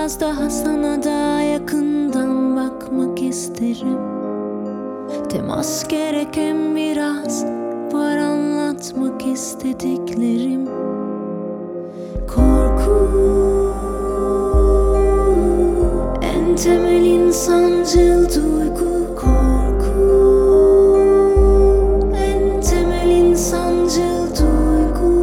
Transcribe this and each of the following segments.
biraz daha sana daha yakından bakmak isterim. Temas gerek, hem biraz var anlatmak istediklerim. Korku en temel insancıl duygu. Korku en temel insancıl duygu.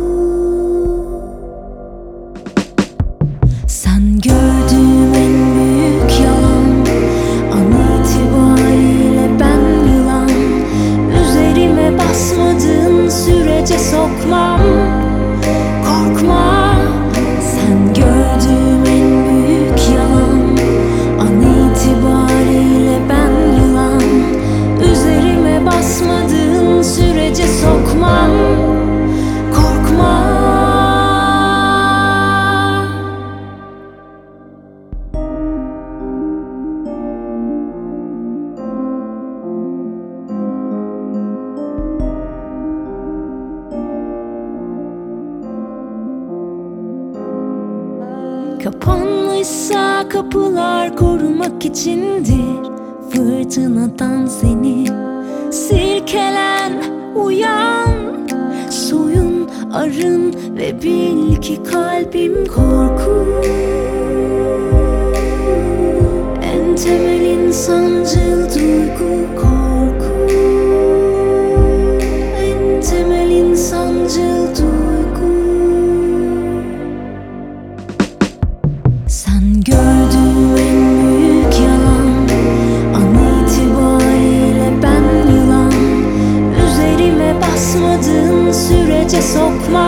Sen gördüğüm en büyük yalan, an itibariyle ben yılan. Üzerime basmadığın sürece sokmam, korkma. Sen gördüğüm en büyük yalan, an itibariyle ben yılan. Üzerime basmadığın sürece sokmam, korkma. Kapanmışsa kapılar korumak içindir. Fırtınadan seni silkelen, uyan. Soyun, arın ve bil ki kalbim korku. En temel insancıl duygu. Korku en temel insancıl duygu. Sen gördüğüm en büyük yalan, an itibariyle ben yılan. Üzerime basmadığın sürece sokma,